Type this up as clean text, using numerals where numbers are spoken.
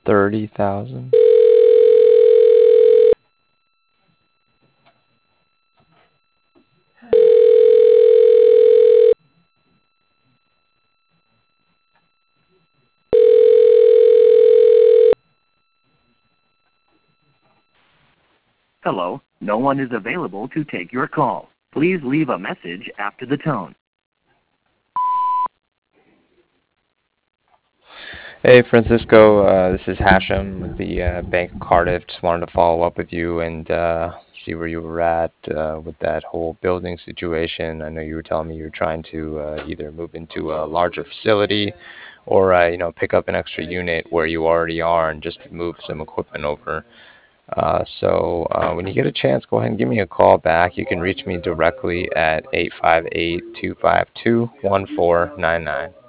30,000. Hello, no one is available to take your call. Please leave a message after the tone. Hey, Francisco. This is Hashem with the Bank of Cardiff. Just wanted to follow up with you and see where you were at with that whole building situation. I know you were telling me you were trying to either move into a larger facility or pick up an extra unit where you already are and just move some equipment over. So when you get a chance, go ahead and give me a call back. You can reach me directly at 858-252-1499.